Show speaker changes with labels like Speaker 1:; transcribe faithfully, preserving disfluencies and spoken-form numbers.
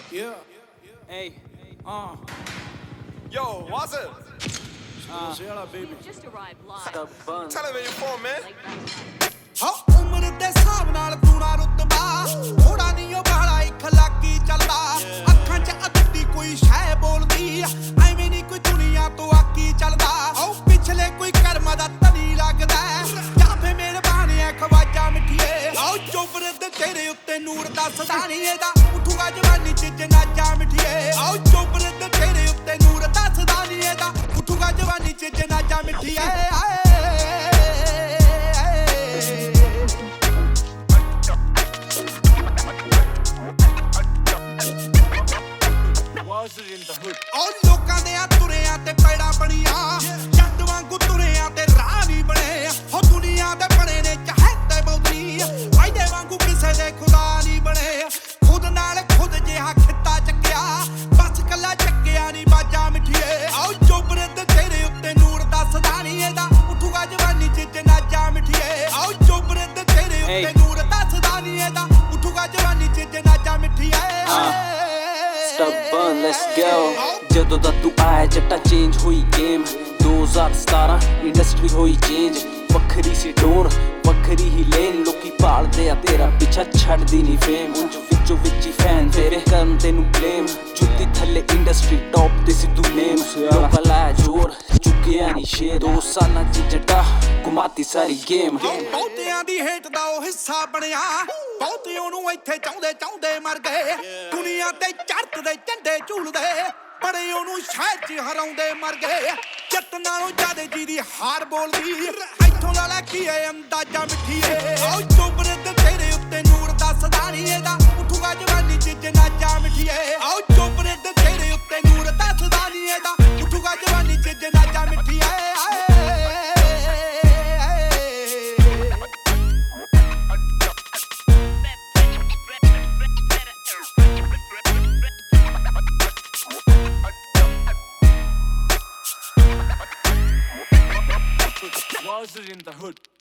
Speaker 1: Yeah. Hey. Uh.
Speaker 2: Yo, what's it?
Speaker 1: Uh. baby.
Speaker 3: We've just arrived live.
Speaker 2: Tell him where you're from, man.
Speaker 4: ਹਾਂ ਉਮਰ ਦੇ ਹਿਸਾਬ ਨਾਲ ਤੂਣਾ ਰੁਤਬਾ ਥੋੜਾ ਨਹੀਂ ਉਹ ਬਾਲਾ ਇਖਲਾਕੀ ਚੱਲਦਾ ਅੱਖਾਂ 'ਚ ਅੱਧੀ ਕੋਈ ਸ਼ੈ ਬੋਲਦੀ ਐਵੇਂ ਨਹੀਂ ਕੋਈ ਦੁਨੀਆ ਤੋਂ ਆਕੀ ਚੱਲਦਾ ਓ ਪਿਛਲੇ ਕੋਈ ਕਰਮ ਦਾ ਤਲੀ ਲੱਗਦਾ ਜਾਂ ਫੇ ਮਿਹਰਬਾਨੀ ਐ ਖਵਾਜਾ ਮਿੱਠੀਏ ਓ ਚੋਬਰ ਦੇ ਤੇਰੇ ਉੱਤੇ ਨੂਰ ਦਾ ਸਦਾ ਨਹੀਂ ਇਹਦਾ ਉਠੂਗਾ ਜਵਾਨੀ 'ਚ ਜਨਾਜਾ ਮਿੱਠੀਏ ਓ ਚੋਬਰ ਦੇ ਤੇਰੇ ਉੱਤੇ ਨੂਰ ਦਾ ਸਦਾ ਨਹੀਂ ਇਹਦਾ ਉਠੂਗਾ ਜਵਾਨੀ 'ਚ ਜਨਾਜਾ ਮਿੱਠੀਏ ਉਹ ਲੋਕਾਂ ਦੇ ਆ ਤੁਰਿਆਂ ਤੇ ਪੈੜਾ ਬਣੀਆਂ ਜੱਟ ਵਾਂਗੂ ਤੁਰਿਆਂ ਤੇ ਰਾਹ ਨਹੀਂ ਬਣੇ ਹੋ ਦੁਨੀਆ ਦੇ ਬਣੇ ਨੇ ਚਾਹਤੇ ਬੌਧੀ ਵਾਇਦੇ ਵਾਂਗੂ ਕਿਸੇ ਦੇ ਖੁਦਾ ਨਹੀਂ ਬਣੇ ਖੁਦ ਨਾਲ ਖੁਦ ਜਿਹਾ ਖਿੱਤਾ ਚੱਕਿਆ ਬਸ ਕੱਲਾ ਚੱਕਿਆ ਨਹੀਂ ਬਾਜਾ ਮਿੱਠੀਏ ਆਓ ਚੋਬਰ ਤੇ ਤੇਰੇ ਉੱਤੇ ਨੂਰ ਦਾ ਸਦਾ ਨਹੀਂ ਇਹਦਾ ਉਠੂਗਾ ਜਵਾਨੀ 'ਚ ਜਨਾਜਾ ਮਿੱਠੀਏ ਆਓ ਚੋਬਰ ਤੇ ਤੇਰੇ ਉੱਤੇ ਨੂਰ ਦਾ ਸਦਾ ਨਹੀਂ ਇਹਦਾ ਉਠੂਗਾ ਜਵਾਨੀ 'ਚ ਜਨਾਜਾ ਮਿੱਠੀਏ
Speaker 1: Stubborn, let's go. ਜਦੋਂ ਦਾ ਤੂੰ ਆਇਆ ਜੱਟਾ ਚੇਂਜ ਹੋਈ ਗੇਮ ਦੋ ਹਜ਼ਾਰ ਸਤਾਰਾਂ ਇੰਡਸਟਰੀ ਹੋਈ ਚੇਂਜ ਵੱਖਰੀ ਸੀ ਟੋਨ ਵੱਖਰੀ ਹੀ ਲੇਨ ਲੋਕੀ ਭਾਲਦੇ ਆ ਤੇਰਾ ਪਿੱਛਾ ਛੱਡਦੀ ਨਹੀਂ ਫੇਮ ਉਂਝ ਵਿੱਚੋਂ ਵਿੱਚ ਹੀ ਫੈਨ ਤੇਰੇ ਕਰਨ ਤੈਨੂੰ ਬਲੇਮ ਜੁੱਤੀ ਥੱਲੇ ਇੰਡਸਟਰੀ ਟੌਪ ਤੇ ਸੀ ਤੂੰ ਨੇਮ ਲੋਕਾਂ ਲਾਇਆ ਜੋਰ ਚੁੱਕਿਆ ਨਹੀਂ ਸ਼ੇਰ ਦੋ ਸਾਲਾਂ ਚ ਜੱਟਾ ਘੁਮਾਤੀ ਸਾਰੀ ਗੇਮ
Speaker 4: ਬਹੁਤਿਆਂ ਦੀ ਹੇਠ ਦਾ ਉਹ ਹਿੱਸਾ ਬਣਿਆ ਬਹੁਤੇ ਉਹਨੂੰ ਇੱਥੇ ਚਾਹੁੰਦੇ ਚਾਹੁੰਦੇ ਮਰ ਗਏ ਦੁਨੀਆ ਤੇ ਚੜ੍ਹਦੇ ਝੰਡੇ ਝੂਲਦੇ ਬੜੇ ਉਹਨੂੰ ਸ਼ਹਿਰ 'ਚ ਹਰਾਉਂਦੇ ਮਰ ਗਏ ਜੱਟ ਨਾਲੋਂ ਜ਼ਿਆਦੇ ਜਿਹਦੀ ਹਾਰ ਬੋਲਦੀ ਇੱਥੋਂ ਦਾ ਲੈ ਕੀ ਏ ਅੰਦਾਜ਼ਾ ਮਿੱਠੀਏ ਆਓ ਚੋਬਰ ਤੇ ਤੇਰੇ ਉੱਤੇ ਨੂਰ ਦਾ ਸਦਾ ਨਹੀਂ ਇਹਦਾ ਉਠੂਗਾ ਜਵਾਨੀ 'ਚ ਜਨਾਜਾ ਮਿੱਠੀਏ ਆਓ ਚੋਬਰ ਤੇ ਤੇਰੇ ਉੱਤੇ ਨੂਰ ਦਾ ਸਦਾ ਨਹੀਂ ਇਹਦਾ ਉਠੂਗਾ ਜਵਾਨੀ 'ਚ ਜਨਾਜਾ ਮਿੱਠੀਏ
Speaker 1: Was it in the hood?